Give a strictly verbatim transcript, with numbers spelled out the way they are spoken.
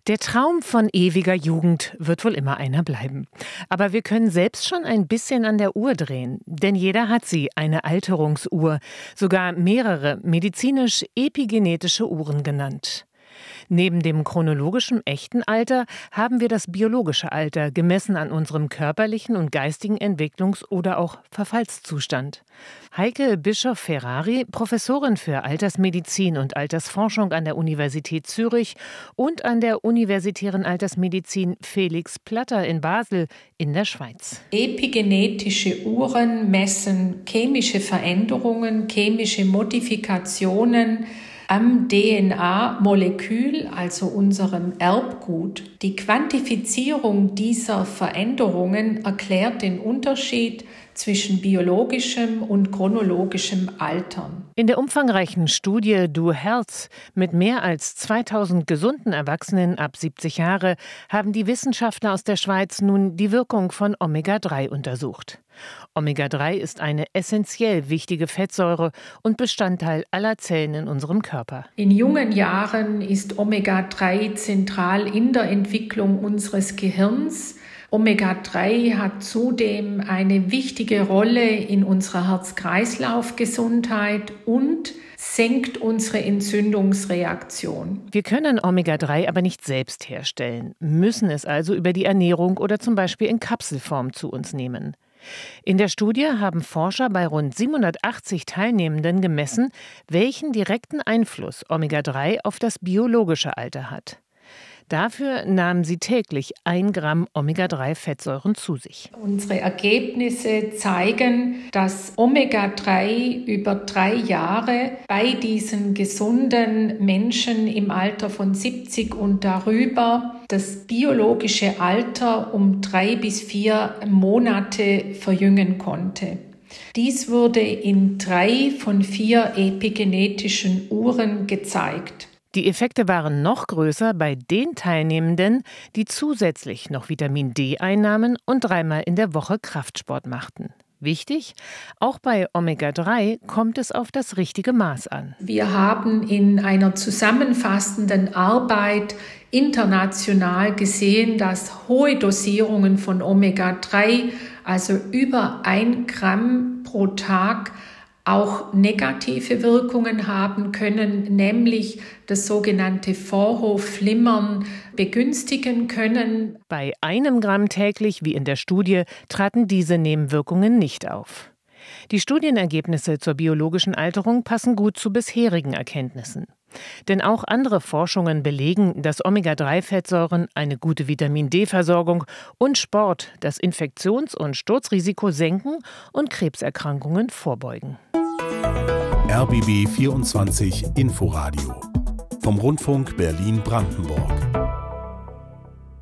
Der Traum von ewiger Jugend wird wohl immer einer bleiben. Aber wir können selbst schon ein bisschen an der Uhr drehen. Denn jeder hat sie, eine Alterungsuhr. Sogar mehrere medizinisch-epigenetische Uhren genannt. Neben dem chronologischen echten Alter haben wir das biologische Alter, gemessen an unserem körperlichen und geistigen Entwicklungs- oder auch Verfallszustand. Heike Bischoff-Ferrari, Professorin für Altersmedizin und Altersforschung an der Universität Zürich und an der Universitären Altersmedizin Felix Platter in Basel in der Schweiz. Epigenetische Uhren messen chemische Veränderungen, chemische Modifikationen am D N A-Molekül, also unserem Erbgut. Die Quantifizierung dieser Veränderungen erklärt den Unterschied zwischen biologischem und chronologischem Altern. In der umfangreichen Studie Do Health mit mehr als zweitausend gesunden Erwachsenen ab siebzig Jahre haben die Wissenschaftler aus der Schweiz nun die Wirkung von Omega drei untersucht. Omega drei ist eine essentiell wichtige Fettsäure und Bestandteil aller Zellen in unserem Körper. In jungen Jahren ist Omega drei zentral in der Entwicklung unseres Gehirns. Omega drei hat zudem eine wichtige Rolle in unserer Herz-Kreislauf-Gesundheit und senkt unsere Entzündungsreaktion. Wir können Omega drei aber nicht selbst herstellen, müssen es also über die Ernährung oder zum Beispiel in Kapselform zu uns nehmen. In der Studie haben Forscher bei rund siebenhundertachtzig Teilnehmenden gemessen, welchen direkten Einfluss Omega drei auf das biologische Alter hat. Dafür nahmen sie täglich ein Gramm Omega drei Fettsäuren zu sich. Unsere Ergebnisse zeigen, dass Omega drei über drei Jahre bei diesen gesunden Menschen im Alter von siebzig und darüber das biologische Alter um drei bis vier Monate verjüngen konnte. Dies wurde in drei von vier epigenetischen Uhren gezeigt. Die Effekte waren noch größer bei den Teilnehmenden, die zusätzlich noch Vitamin D einnahmen und dreimal in der Woche Kraftsport machten. Wichtig, auch bei Omega drei kommt es auf das richtige Maß an. Wir haben in einer zusammenfassenden Arbeit international gesehen, dass hohe Dosierungen von Omega drei, also über ein Gramm pro Tag, auch negative Wirkungen haben können, nämlich das sogenannte Vorhofflimmern begünstigen können. Bei einem Gramm täglich, wie in der Studie, traten diese Nebenwirkungen nicht auf. Die Studienergebnisse zur biologischen Alterung passen gut zu bisherigen Erkenntnissen. Denn auch andere Forschungen belegen, dass Omega drei Fettsäuren eine gute Vitamin D Versorgung und Sport das Infektions- und Sturzrisiko senken und Krebserkrankungen vorbeugen. R B B vierundzwanzig Inforadio vom Rundfunk Berlin-Brandenburg.